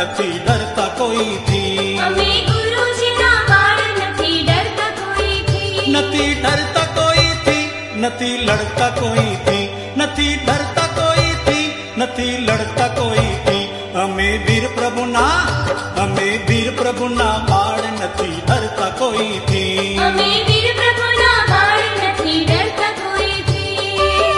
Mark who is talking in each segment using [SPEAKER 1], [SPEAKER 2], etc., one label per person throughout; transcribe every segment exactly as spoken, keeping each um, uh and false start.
[SPEAKER 1] નથી ડરતા કોઈથી,
[SPEAKER 2] અમે ગુરુજીના બાળ નથી ડરતા કોઈથી,
[SPEAKER 1] નથી ડરતા કોઈથી, નથી લડતા કોઈથી, નથી ડરતા કોઈથી, નથી લડતા કોઈથી. અમે વીર પ્રભુના, અમે વીર પ્રભુના બાળ નથી ડરતા કોઈથી,
[SPEAKER 2] અમે વીર પ્રભુના બાળ નથી ડરતા કોઈથી.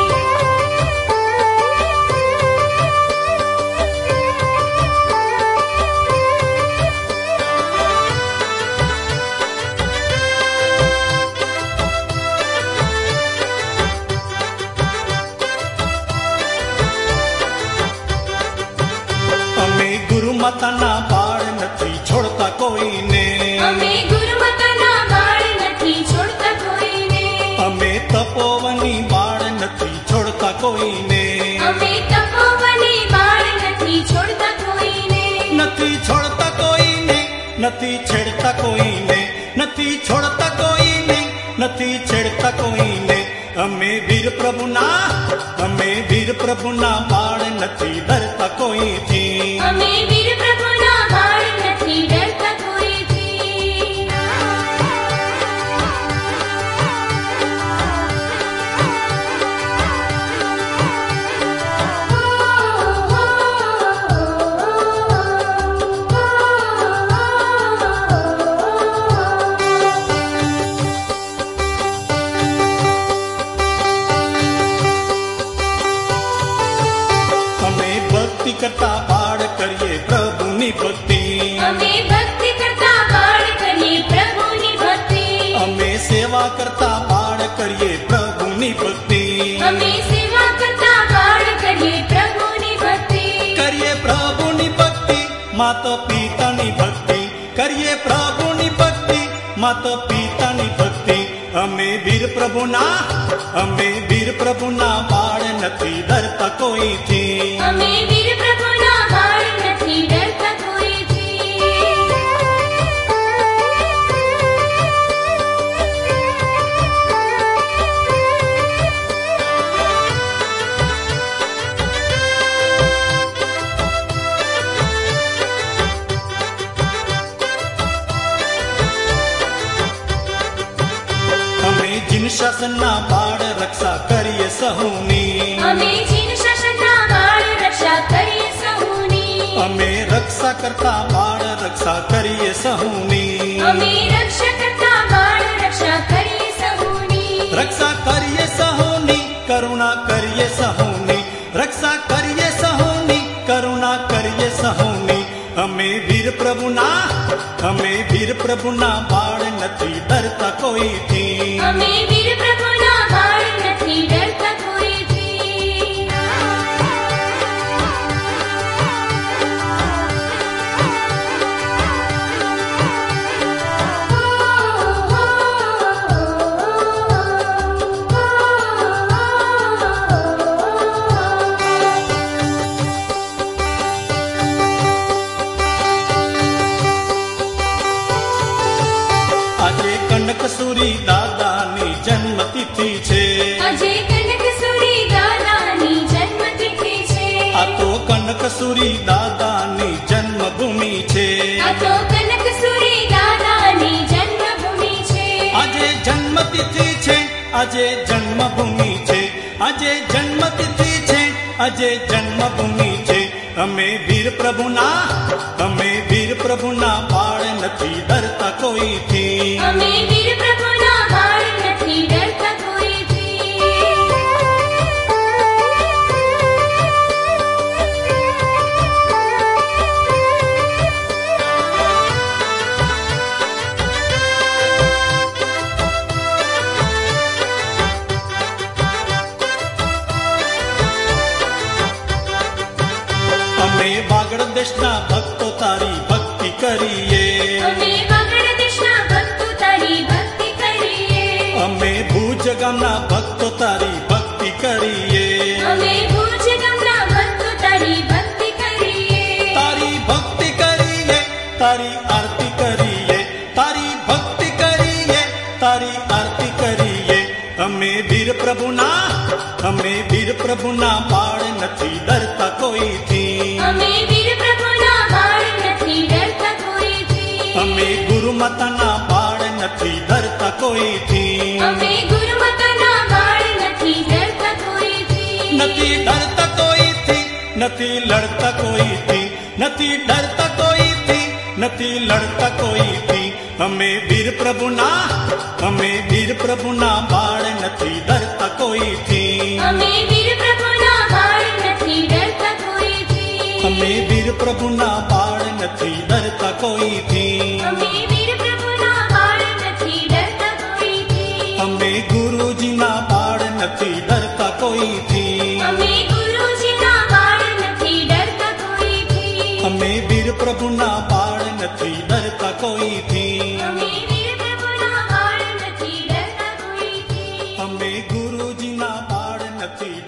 [SPEAKER 1] અમે ગુરુ માતાના બાળ નથી છોડતા કોઈને,
[SPEAKER 2] અમે ગુરુમાતાના બાળ નથી છોડતા કોઈને,
[SPEAKER 1] અમે તપોવની બાળ નથી છોડતા કોઈને,
[SPEAKER 2] અમે તપોવની બાળ નથી છોડતા કોઈને,
[SPEAKER 1] નથી છોડતા કોઈને, નથી છેડતા કોઈને, નથી છોડતા કોઈને, નથી છેડતા કોઈને. અમે વીર પ્રભુના, અમે વીર પ્રભુના બાળ નથી ડરતા કોઈથી,
[SPEAKER 2] અમે વીર પ્રભુના બાળ નથી ડરતા કોઈથી.
[SPEAKER 1] અમે ભક્તિ કરતા બાળ કરીએ પ્રભુની ભક્તિ,
[SPEAKER 2] અમે ભક્તિ કરતા બાળ કરીએ પ્રભુની ભક્તિ,
[SPEAKER 1] અમે સેવા કરતા બાળ કરીએ પ્રભુની ભક્તિ,
[SPEAKER 2] અમે સેવા કરતા બાળ કરીએ પ્રભુની ભક્તિ,
[SPEAKER 1] કરીએ પ્રભુની ભક્તિ, માતા પિતાની ભક્તિ, કરીએ પ્રભુની ભક્તિ, માતા પિતાની ભક્તિ. અમે વીર પ્રભુના, અમે વીર પ્રભુના બાળ નથી ડરતા કોઈથી,
[SPEAKER 2] અમે વીર પ્રભુના બાળ નથી ડરતા કોઈથી.
[SPEAKER 1] અમે જીન શાસનના બાળ રક્ષા કરીએ સહુની,
[SPEAKER 2] અમે જીન શાસનના બાળ રક્ષા કરીએ સહુની,
[SPEAKER 1] અમે રક્ષા કરતા બાળ રક્ષા કરીએ સહુની,
[SPEAKER 2] અમે રક્ષા કરતા બાળ રક્ષા કરીએ સહુની,
[SPEAKER 1] રક્ષા કરીએ સહુની, કરુણા કરીએ સહુની, રક્ષા કરીએ સહુની, કરુણા કરીએ સહુની. અમે વીર પ્રભુના, અમે વીર પ્રભુના બાળ નથી ડરતા કોઈથી,
[SPEAKER 2] અમે વીર પ્રભુના બાળ નથી ડરતા કોઈથી.
[SPEAKER 1] આજે કનકસુરી દાદાની જન્મતિથિ છે,
[SPEAKER 2] આજે કનકસુરી દાદાની જન્મતિથિ છે,
[SPEAKER 1] આ તો કનકસુરી દાદાની જન્મભૂમિ છે,
[SPEAKER 2] આ તો કનકસુરી દાદાની જન્મભૂમિ છે.
[SPEAKER 1] આજે જન્મતિથિ છે, આજે જન્મભૂમિ છે, આજે જન્મતિથિ છે, આજે જન્મભૂમિ છે. અમે વીર પ્રભુના, અમે વીર પ્રભુના બાળ નથી ડરતા કોઈથી,
[SPEAKER 2] અમે વીર પ્રભુના બાળ નથી ડરતા કોઈથી.
[SPEAKER 1] અમે વાગડ દેશના ભક્તો તારી ભક્તિ કરીએ,
[SPEAKER 2] અમે વાગડ દેશના ભક્તો તારી ભક્તિ કરીએ,
[SPEAKER 1] અમે ભુજ ગામના ભક્તો તારી ભક્તિ કરીએ,
[SPEAKER 2] અમે ભુજ ગામના ભક્તો તારી ભક્તિ કરીએ,
[SPEAKER 1] તારી ભક્તિ કરીએ, તારી આરતી કરીએ, તારી ભક્તિ કરીએ, તારી આરતી કરીએ. અમે વીર પ્રભુના, અમે વીર પ્રભુના બાળ નથી ડરતા કોઈથી,
[SPEAKER 2] અમે વીર પ્રભુના બાળ
[SPEAKER 1] અમે ગુરુમાતાના બાળ નથી ડરતા કોઈથી,
[SPEAKER 2] અમે ગુરુમાતાના બાળ નથી ડરતા કોઈથી,
[SPEAKER 1] નથી ડરતા કોઈથી, નથી લડતા કોઈથી, નથી ડરતા કોઈથી, નથી લડતા કોઈથી. અમે વીર પ્રભુના, અમે વીર પ્રભુના બાળ નથી ડરતા કોઈથી,
[SPEAKER 2] અમે વીર પ્રભુના બાળ નથી ડરતા કોઈથી,
[SPEAKER 1] અમે વીર પ્રભુના બાળ નથી ડરતા કોઈથી,
[SPEAKER 2] અમે વીર પ્રભુના બાળ નથી ડરતા કોઈથી,
[SPEAKER 1] અમે ગુરુજીના બાળ નથી ડરતા કોઈથી,
[SPEAKER 2] અમે ગુરુજીના બાળ નથી ડરતા કોઈથી,
[SPEAKER 1] અમે વીર પ્રભુના બાળ નથી ડરતા કોઈથી,
[SPEAKER 2] અમે વીર પ્રભુના બાળ નથી ડરતા કોઈથી,
[SPEAKER 1] અમે ગુરુજીના બાળ નથી